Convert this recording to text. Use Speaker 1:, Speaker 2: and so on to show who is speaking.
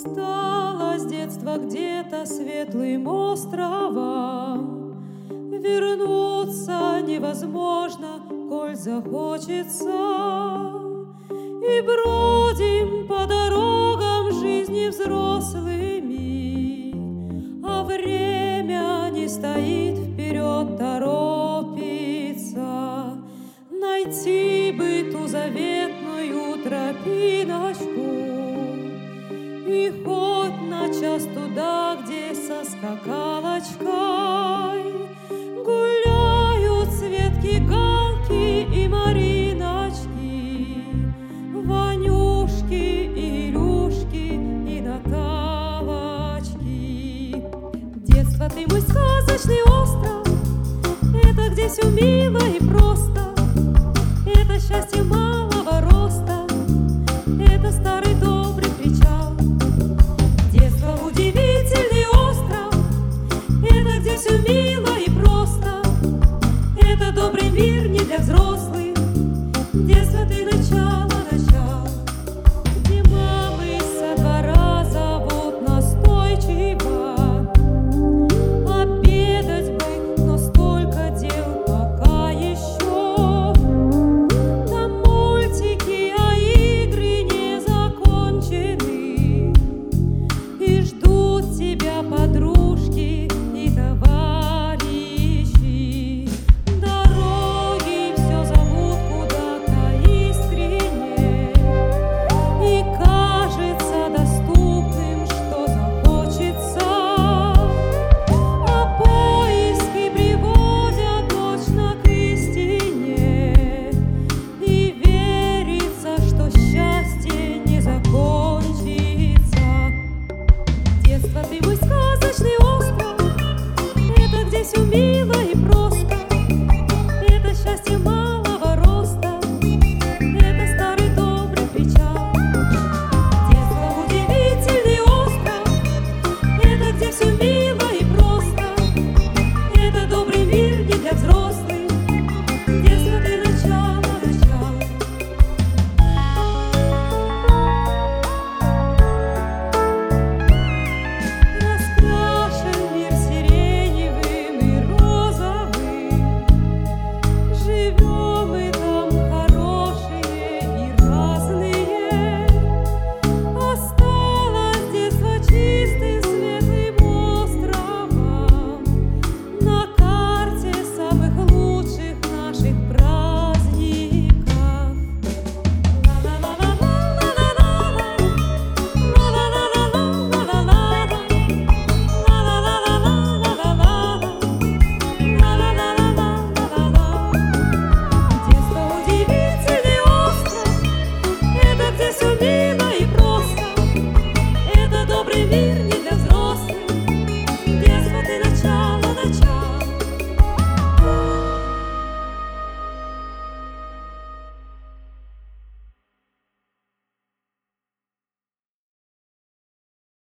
Speaker 1: Стало с детства где-то светлым островом, вернуться невозможно, коль захочется. И бродим по дорогам жизни взрослыми, а время не стоит, вперед торопится. Найти бы ту заветную тропиночку и хоть на час туда, где со скакалочкой гуляют Светки, Галки и Мариночки, Ванюшки, Илюшки и Наталочки. Детство, ты мой сказочный остров, это где все мило и просто.